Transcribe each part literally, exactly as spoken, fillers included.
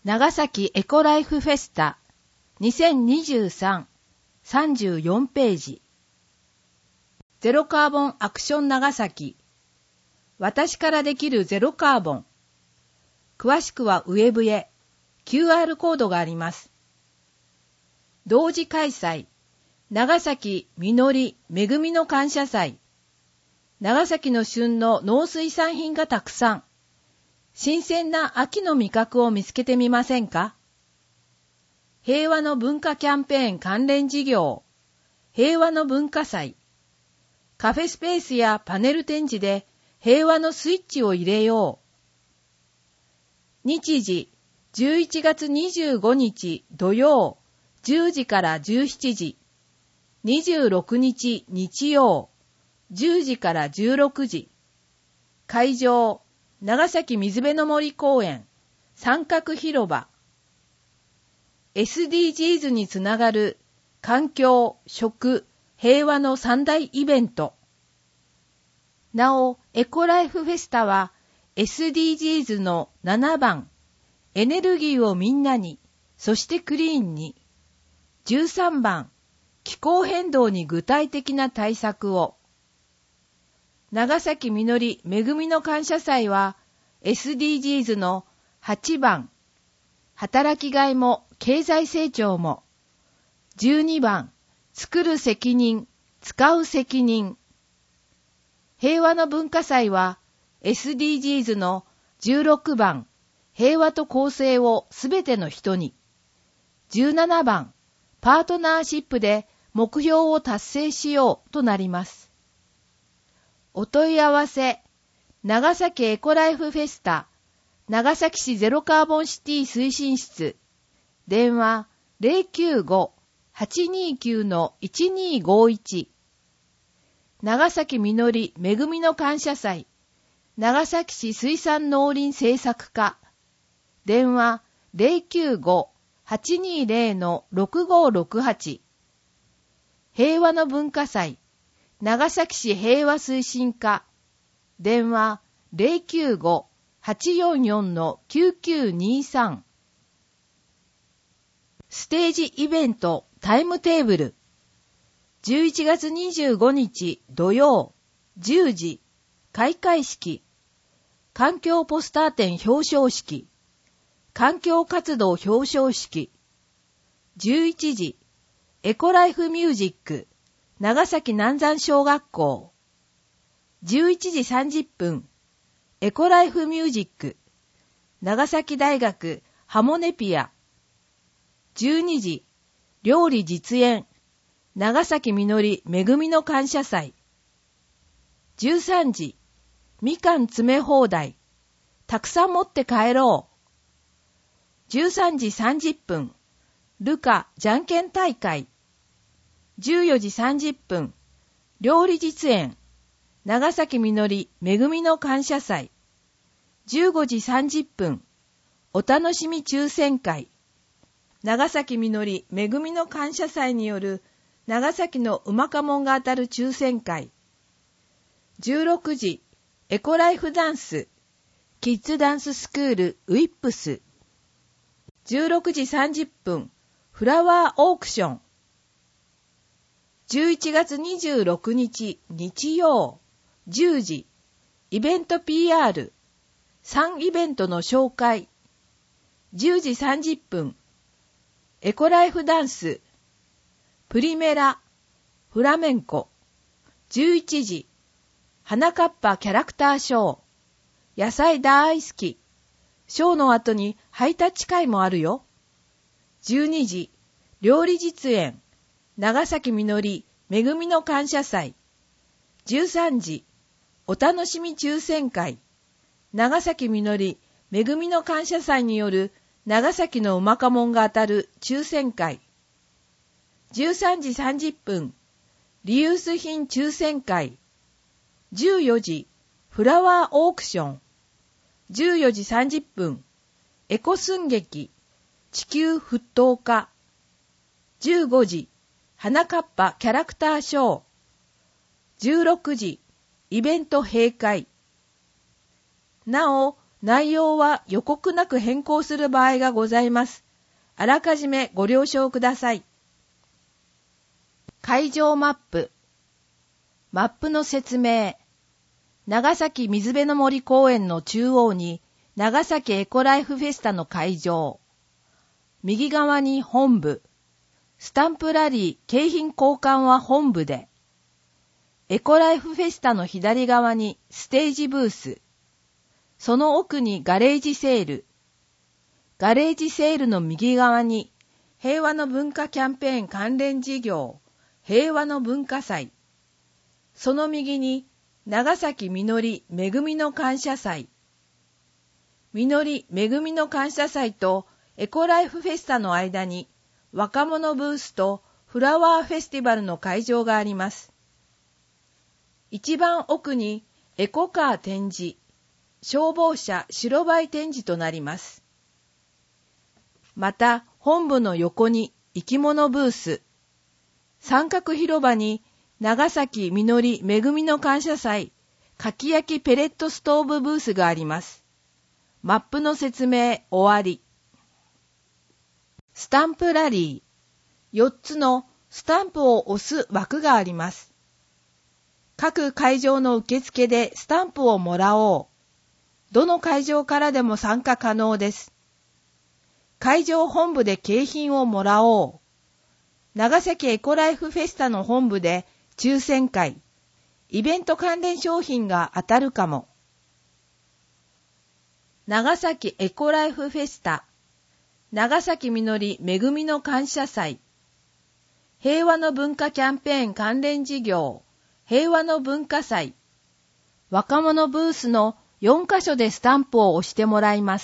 長崎エコライフフェスタにせんにじゅうさん さんじゅうよんページ。ゼロカーボンアクション長崎。私からできるゼロカーボン。詳しくはウェブへ キューアール コードがあります。同時開催。長崎みのりめぐみの感謝祭。長崎の旬の農水産品がたくさん。新鮮な秋の味覚を見つけてみませんか？平和の文化キャンペーン関連事業。平和の文化祭。カフェスペースやパネル展示で平和のスイッチを入れよう。日時、じゅういちがつにじゅうごにち土曜、じゅうじからじゅうしちじ。にじゅうろくにち日曜、じゅうじからじゅうろくじ。会場、長崎水辺の森公園、三角広場。エスディージーズ につながる環境、食、平和の三大イベント。なお、エコライフフェスタは エスディージーズ のななばん、エネルギーをみんなに、そしてクリーンに。じゅうさんばん、気候変動に具体的な対策を。長崎みのりめぐみの感謝祭は エスディージーズ のはちばん、働きがいも経済成長も。じゅうにばん、作る責任、使う責任。平和の文化祭は エスディージーズ のじゅうろくばん、平和と公正をすべての人に。じゅうななばん、パートナーシップで目標を達成しようとなります。お問い合わせ、長崎エコライフフェスタ、長崎市ゼロカーボンシティ推進室、電話 ゼロきゅうご はちにきゅう のいちにごいち。長崎みのりめぐみの感謝祭、長崎市水産農林政策課、電話 ゼロきゅうご はちにゼロ のろくごろくはち。平和の文化祭、長崎市平和推進課、電話 ゼロきゅうご はちよんよん のきゅうきゅうにさん。ステージイベントタイムテーブル。じゅういちがつにじゅうごにち土曜、じゅうじ、開会式。環境ポスター展表彰式。環境活動表彰式。じゅういちじ、エコライフミュージック。長崎南山小学校。じゅういちじさんじゅっぷん、エコライフミュージック。長崎大学ハモネピア。じゅうにじ、料理実演。長崎みのりめぐみの感謝祭。じゅうさんじ、みかん詰め放題。たくさん持って帰ろう。じゅうさんじさんじゅっぷん、ルカじゃんけん大会。じゅうよじさんじゅっぷん、料理実演。長崎みのりめぐみの感謝祭。じゅうごじさんじゅっぷん、お楽しみ抽選会。長崎みのりめぐみの感謝祭による長崎のうまかもんが当たる抽選会。じゅうろくじ、エコライフダンス。キッズダンススクールウィップス。じゅうろくじさんじゅっぷん、フラワーオークション。じゅういちがつにじゅうろくにち日曜、じゅうじ、イベント ピーアール、さんイベントの紹介。じゅうじさんじゅっぷん、エコライフダンス、プリメラ、フラメンコ。じゅういちじ、花かっぱキャラクターショー、野菜大好き。ショーの後にハイタッチ会もあるよ。じゅうにじ、料理実演。長崎みのりめぐみの感謝祭。じゅうさんじ、お楽しみ抽選会。長崎みのりめぐみの感謝祭による長崎のうまかもんが当たる抽選会。じゅうさんじさんじゅっぷん、リユース品抽選会。じゅうよじ、フラワーオークション。じゅうよじさんじゅっぷん、エコ寸劇、地球沸騰化。じゅうごじ、花かっぱキャラクターショー。じゅうろくじ、イベント閉会。なお、 内容は予告なく変更する場合がございます。あらかじめご了承ください。会場マップ。マップの説明。長崎水辺の森公園の中央に長崎エコライフフェスタの会場。右側に本部。スタンプラリー景品交換は本部で。エコライフフェスタの左側にステージブース。その奥にガレージセール。ガレージセールの右側に平和の文化キャンペーン関連事業、平和の文化祭。その右に長崎みのりめぐみの感謝祭。みのりめぐみの感謝祭とエコライフフェスタの間に若者ブースとフラワーフェスティバルの会場があります。一番奥にエコカー展示、消防車白バイ展示となります。また本部の横に生き物ブース、三角広場に長崎みのりめぐみの感謝祭かき焼きペレットストーブブースがあります。マップの説明終わり。スタンプラリー。よっつのスタンプを押す枠があります。各会場の受付でスタンプをもらおう。どの会場からでも参加可能です。会場本部で景品をもらおう。長崎エコライフフェスタの本部で抽選会、イベント関連商品が当たるかも。長崎エコライフフェスタ、長崎みのりめぐみの感謝祭、平和の文化キャンペーン関連事業、平和の文化祭、若者ブースのよんカ所でスタンプを押してもらいます。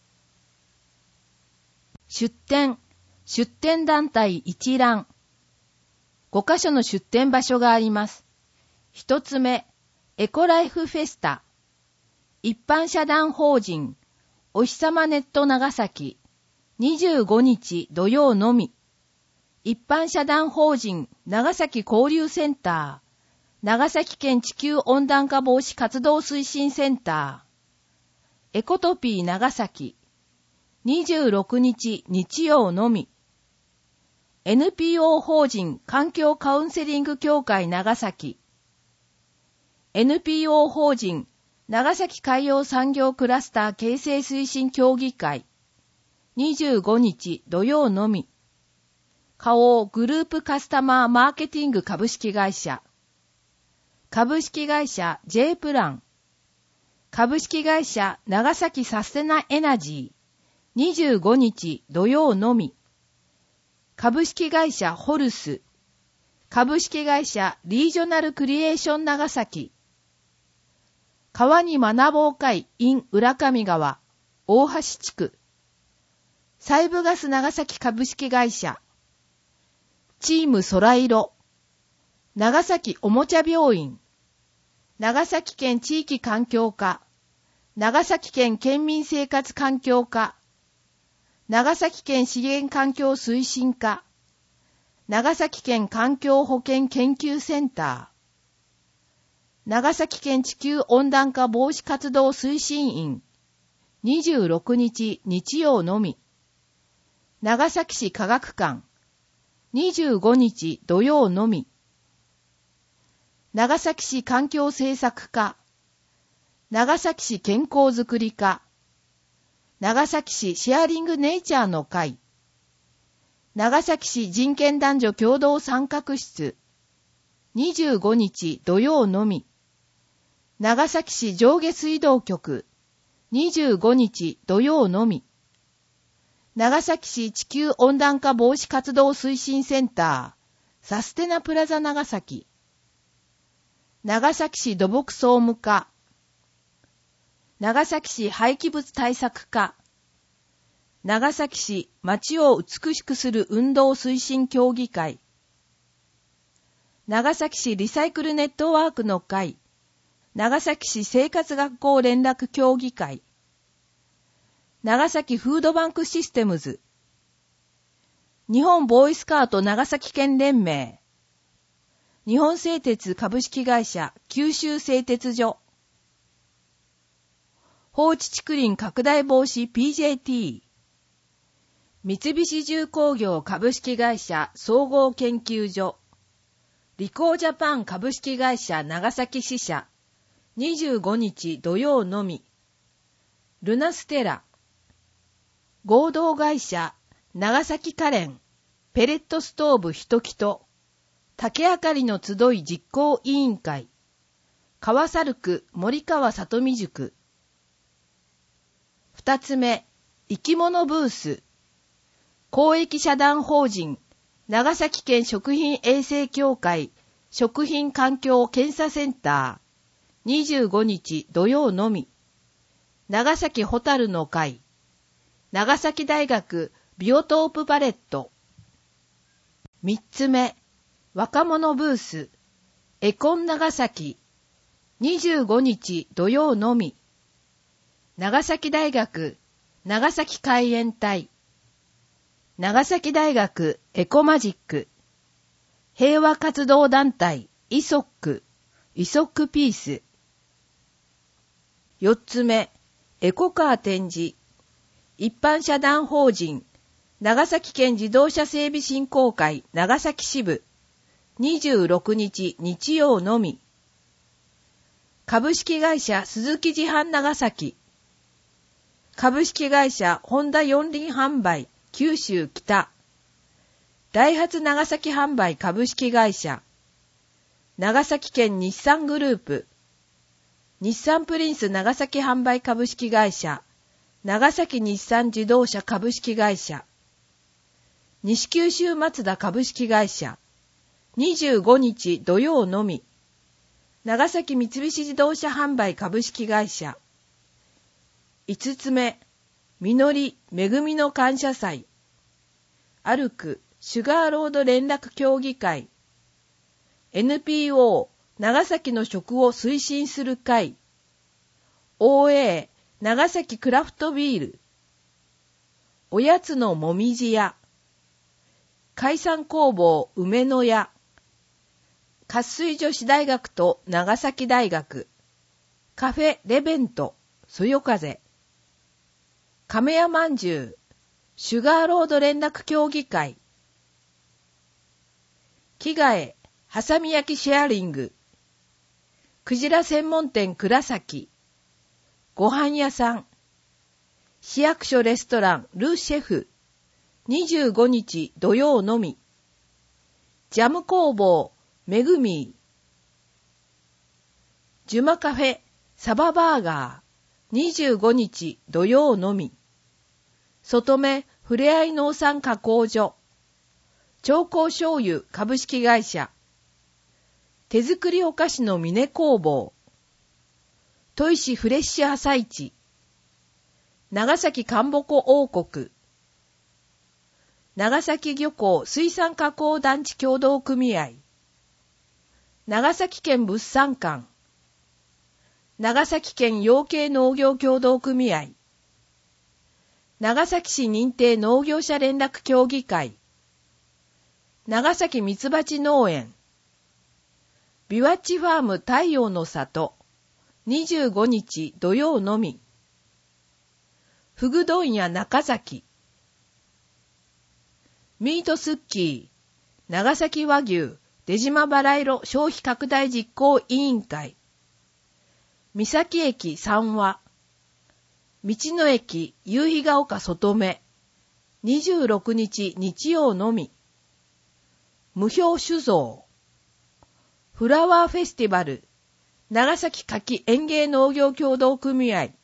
出展、出展団体一覧。ごカ所の出展場所があります。一つ目、エコライフフェスタ。一般社団法人、おひさまネット長崎。にじゅうごにち土曜のみ。一般社団法人、長崎交流センター。長崎県地球温暖化防止活動推進センター。エコトピー長崎。にじゅうろくにち日曜のみ。エヌピーオー 法人環境カウンセリング協会長崎。エヌピーオー 法人長崎海洋産業クラスター形成推進協議会。にじゅうごにち土曜のみ。花王グループカスタマーマーケティング株式会社。株式会社 J プラン。株式会社長崎サステナエナジー。にじゅうごにち土曜のみ。株式会社ホルス。株式会社リージョナルクリエーション長崎。川に学ぼう会 in 浦上川、大橋地区。西部ガス長崎株式会社。チーム空色。長崎おもちゃ病院。長崎県地域環境課。長崎県県民生活環境課。長崎県資源環境推進課。長崎県環境保健研究センター。長崎県地球温暖化防止活動推進員。にじゅうろくにち日曜のみ。長崎市科学館。にじゅうごにち土曜のみ。長崎市環境政策課。長崎市健康づくり課。長崎市シェアリングネイチャーの会。長崎市人権男女共同参画室。にじゅうごにち土曜のみ。長崎市上下水道局。にじゅうごにち土曜のみ。長崎市地球温暖化防止活動推進センター。サステナプラザ長崎。長崎市土木総務課。長崎市廃棄物対策課。長崎市町を美しくする運動推進協議会。長崎市リサイクルネットワークの会。長崎市生活学校連絡協議会。長崎フードバンクシステムズ。日本ボーイスカート長崎県連盟。日本製鉄株式会社九州製鉄所。 放置竹林拡大防止 ピージェーティー、三菱重工業株式会社総合研究所、リコージャパン株式会社長崎支社、にじゅうごにち土曜のみ、ルナステラ、合同会社長崎カレン、ペレットストーブひときと、竹あかりの集い実行委員会、川猿区森川里美塾。二つ目、生き物ブース、公益社団法人、長崎県食品衛生協会食品環境検査センター、にじゅうごにち土曜のみ、長崎ホタルの会、長崎大学ビオトープパレット。三つ目、若者ブース、エコン長崎、にじゅうごにち土曜のみ、長崎大学長崎海援隊、長崎大学エコマジック、平和活動団体イソック、イソックピース。四つ目、エコカー展示、一般社団法人、長崎県自動車整備振興会長崎支部、にじゅうろくにち日曜のみ、株式会社鈴木自販長崎、株式会社ホンダ四輪販売九州北、ダイハツ長崎販売株式会社、長崎県日産グループ、日産プリンス長崎販売株式会社、長崎日産自動車株式会社、西九州マツダ株式会社、にじゅうごにち土曜のみ、長崎三菱自動車販売株式会社。五つ目、実り恵みの感謝祭、歩くシュガーロード連絡協議会、エヌピーオー 長崎の食を推進する会、オーエー 長崎クラフトビール、おやつのもみじ屋、海産工房梅の屋、活水女子大学と長崎大学、カフェレベント、そよ風、亀屋まんじゅう、シュガーロード連絡協議会、着替え、はさみ焼きシェアリング、クジラ専門店倉崎、ご飯屋さん、市役所レストランルシェフ、にじゅうごにち土曜のみ、ジャム工房めぐみー、ジュマカフェサババーガー、にじゅうごにち土曜のみ、外目ふれあい農産加工所、長江醤油株式会社、手作りお菓子の峰工房、砥石フレッシュ朝市、長崎かんぼこ王国、長崎漁港水産加工団地協同組合、長崎県物産館、長崎県養鶏農業協同組合、長崎市認定農業者連絡協議会、長崎ミツバチ農園、ビワッチファーム太陽の里、にじゅうごにち土曜のみ、フグ問屋中崎、ミートスッキー、長崎和牛、出島バラ色消費拡大実行委員会、三崎駅三和、道の駅夕日が丘外目、にじゅうろくにち日曜のみ、無表酒造、フラワーフェスティバル、長崎夏季園芸農業協同組合、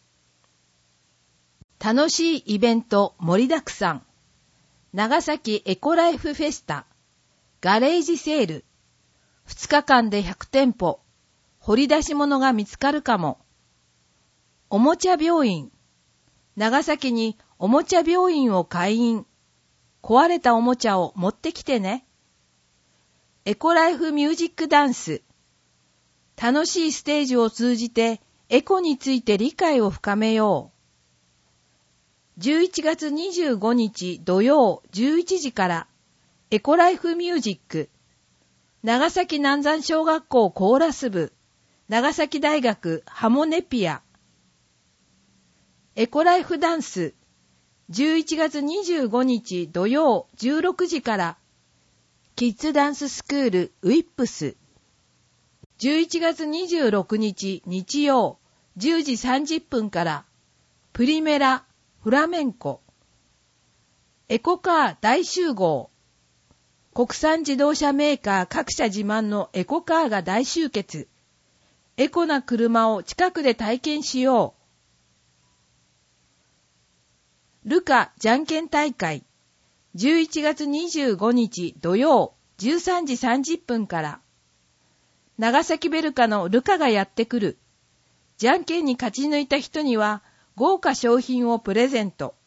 楽しいイベント盛りだくさん、長崎エコライフフェスタ、ガレージセール、ふつかかんでひゃくてんぽ、掘り出し物が見つかるかも。おもちゃ病院、長崎におもちゃ病院を開院、壊れたおもちゃを持ってきてね。エコライフミュージックダンス、楽しいステージを通じてエコについて理解を深めよう。じゅういちがつにじゅうごにち土曜じゅういちじからエコライフミュージック、長崎南山小学校コーラス部、長崎大学ハモネピア、 エコライフダンスじゅういちがつにじゅうごにち土曜じゅうろくじからキッズダンススクールウィップスじゅういちがつにじゅうろくにち日曜じゅうじさんじゅっぷんからプリメラフラメンコエコカー大集合国産自動車メーカー各社自慢のエコカーが大集結エコな車を近くで体験しようルカじゃんけん大会じゅういちがつにじゅうごにち土曜じゅうさんじさんじゅっぷんから長崎ベルカのルカがやってくるじゃんけんに勝ち抜いた人には豪華商品をプレゼント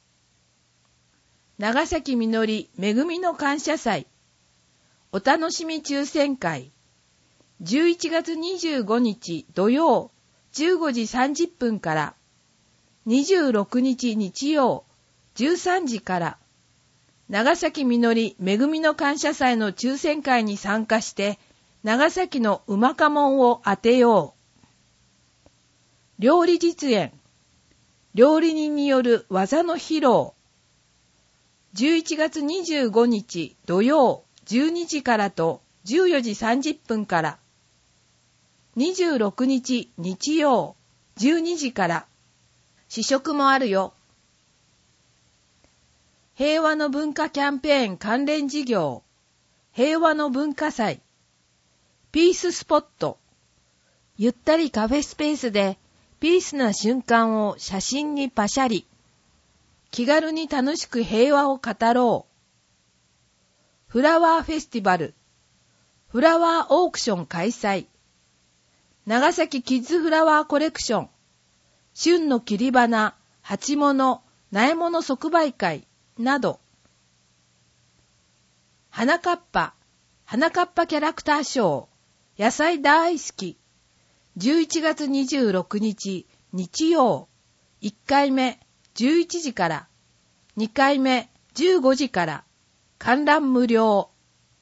長崎みのりめぐみの感謝祭お楽しみ抽選会じゅういちがつにじゅうごにち土曜じゅうごじさんじゅっぷんからにじゅうろくにち日曜じゅうさんじから長崎みのりめぐみの感謝祭の抽選会に参加して長崎のうまかもんを当てよう料理実演料理人による技の披露じゅういちがつにじゅうごにち土曜じゅうにじからとじゅうよじさんじゅっぷんからにじゅうろくにち日曜じゅうにじから試食もあるよ。平和の文化キャンペーン関連事業平和の文化祭ピーススポットゆったりカフェスペースでピースな瞬間を写真にパシャリ気軽に楽しく平和を語ろう。フラワーフェスティバル、フラワーオークション開催。長崎キッズフラワーコレクション、旬の切り花、鉢物、苗物即売会など。花かっぱ、花かっぱキャラクターショー、野菜大好き。じゅういちがつにじゅうろくにち日曜、いっかいめ、じゅういちじから、にかいめじゅうごじから、観覧無料。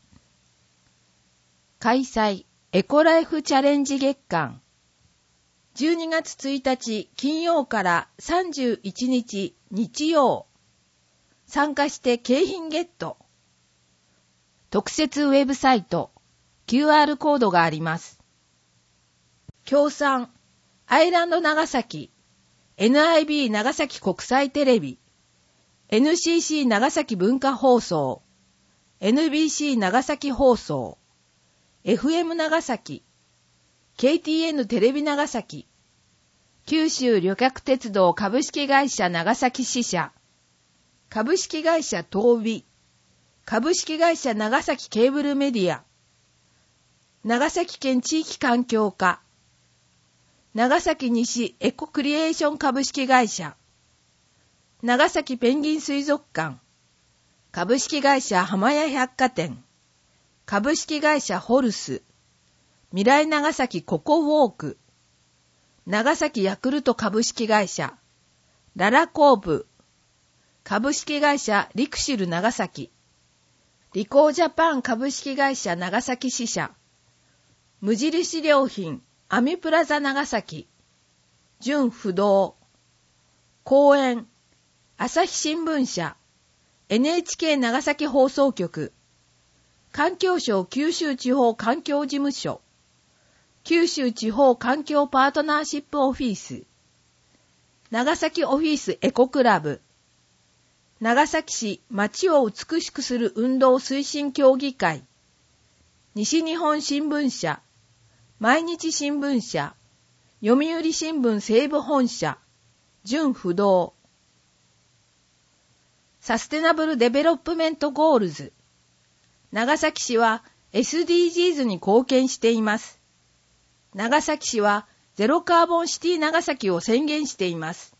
開催エコライフチャレンジ月間。じゅうにがつついたち金曜からさんじゅういちにち日曜。参加して景品ゲット。特設ウェブサイト、キューアール コードがあります。協賛、アイランド長崎。エヌアイビー 長崎国際テレビ、エヌシーシー 長崎文化放送、エヌビーシー 長崎放送、エフエム 長崎、ケーティーエヌ テレビ長崎、九州旅客鉄道株式会社長崎支社、株式会社東美、株式会社長崎ケーブルメディア、長崎県地域環境課、長崎西エコクリエーション株式会社、長崎ペンギン水族館、株式会社浜屋百貨店、株式会社ホルス、未来長崎ココウォーク、長崎ヤクルト株式会社、ララコープ、株式会社リクシル長崎、リコージャパン株式会社長崎支社、無印良品アミプラザ長崎、純不動、公園、朝日新聞社、エヌエイチケー 長崎放送局、環境省九州地方環境事務所、九州地方環境パートナーシップオフィス、長崎オフィスエコクラブ、長崎市街を美しくする運動推進協議会、西日本新聞社、毎日新聞社、読売新聞西部本社、純不動、サステナブルデベロップメントゴールズ、長崎市は エスディージーズ に貢献しています。長崎市はゼロカーボンシティ長崎を宣言しています。